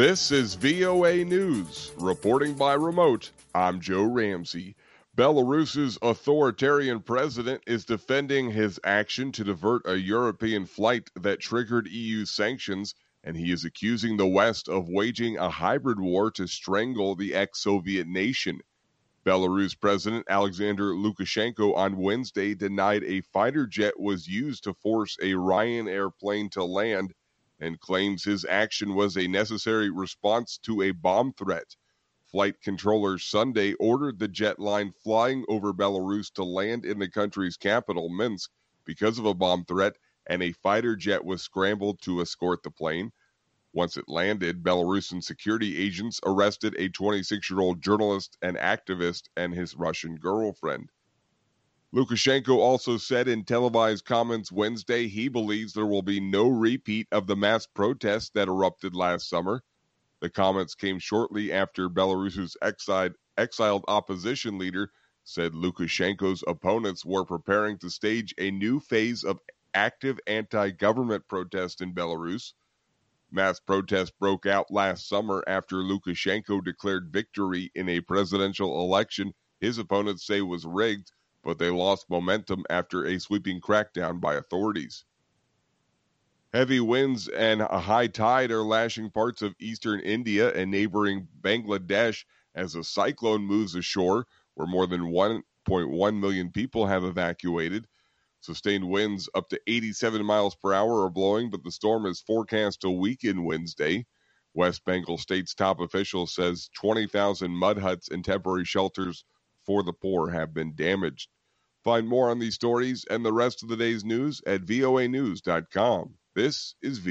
This is VOA News. Reporting by remote, I'm Joe Ramsey. Belarus's authoritarian president is defending his action to divert a European flight that triggered EU sanctions, and he is accusing the West of waging a hybrid war to strangle the ex-Soviet nation. Belarus President Alexander Lukashenko on Wednesday denied a fighter jet was used to force a Ryanair plane to land and claims his action was a necessary response to a bomb threat. Flight controllers Sunday ordered the jet line flying over Belarus to land in the country's capital, Minsk, because of a bomb threat, and a fighter jet was scrambled to escort the plane. Once it landed, Belarusian security agents arrested a 26-year-old journalist and activist and his Russian girlfriend. Lukashenko also said in televised comments Wednesday he believes there will be no repeat of the mass protests that erupted last summer. The comments came shortly after Belarus's exiled opposition leader said Lukashenko's opponents were preparing to stage a new phase of active anti-government protest in Belarus. Mass protests broke out last summer after Lukashenko declared victory in a presidential election his opponents say was rigged, but they lost momentum after a sweeping crackdown by authorities. Heavy winds and a high tide are lashing parts of eastern India and neighboring Bangladesh as a cyclone moves ashore, where more than 1.1 million people have evacuated. Sustained winds up to 87 miles per hour are blowing, but the storm is forecast to weaken Wednesday. West Bengal State's top official says 20,000 mud huts and temporary shelters for the poor have been damaged. Find more on these stories and the rest of the day's news at voanews.com. This is